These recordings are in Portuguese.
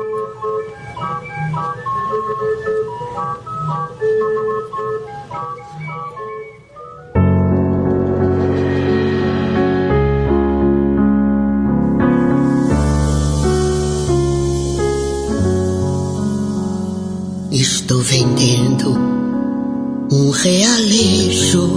Estou vendendo um realejo.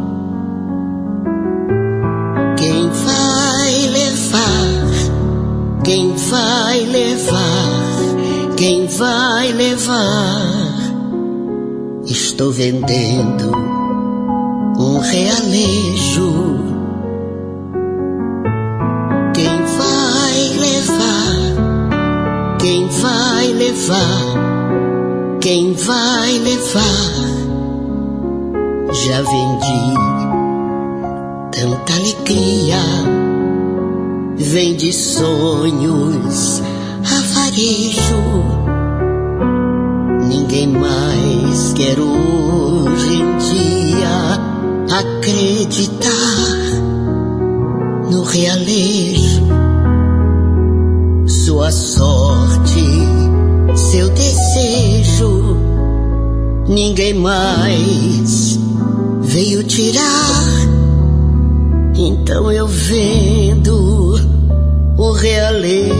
Quem vai levar? Quem vai levar? Quem vai levar? Estou vendendo um realejo. Quem vai levar? Quem vai levar? Quem vai levar? Já vendi tanta alegria, vende sonhos a varejo. Ninguém mais quer hoje em dia acreditar no realejo. Sua sorte, seu desejo, ninguém mais veio tirar. Então eu vendo o realejo.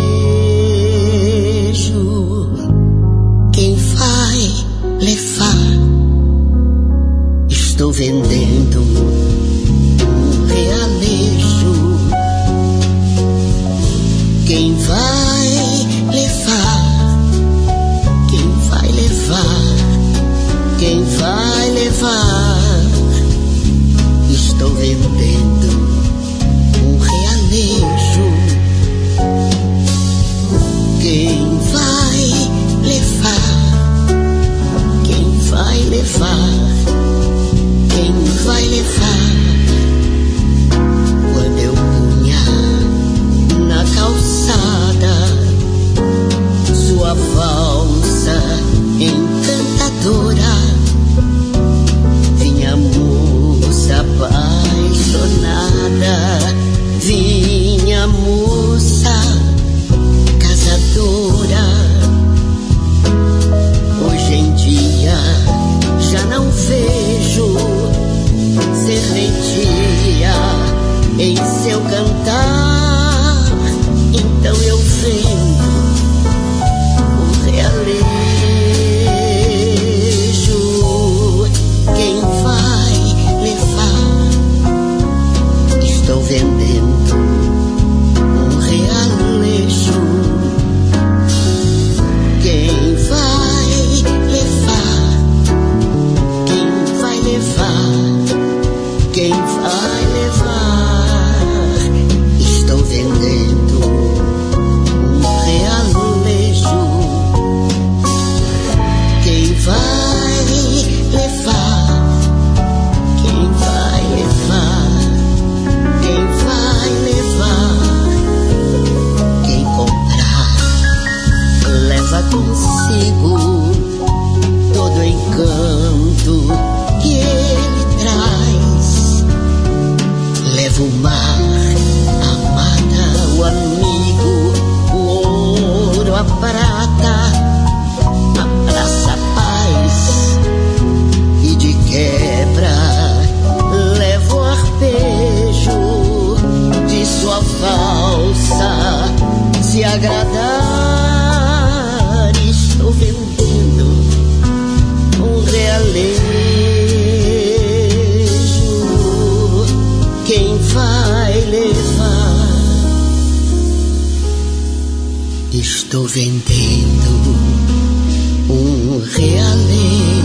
Quem vai levar? Estou vendendo um realejo. Quem vai levar? Quem vai levar? Estou vendendo um realejo. Quem vai levar? Quem vai levar? Quem vai levar? Quando eu punha na calçada sua valsa encantadora, vinha moça apaixonada, vinha moça casadora. Hoje em dia já não vejo serventia em seu cantar. Então eu vendo o realejo. Quem vai levar? Estou vendendo um realejo. Quem vai levar? Quem vai levar? Quem vai levar? Estou vendendo um realejo. Quem vai levar? Quem vai levar? Quem vai levar? Quem comprar leva consigo todo o encanto que ele traz. Leva o mar, a mata, o amigo, o ouro, a prata, a praça, a paz. E de quebra leva o arpejo de sua valsa se agradar. Estou vendendo um realejo. Quem vai levar? Estou vendendo um realejo.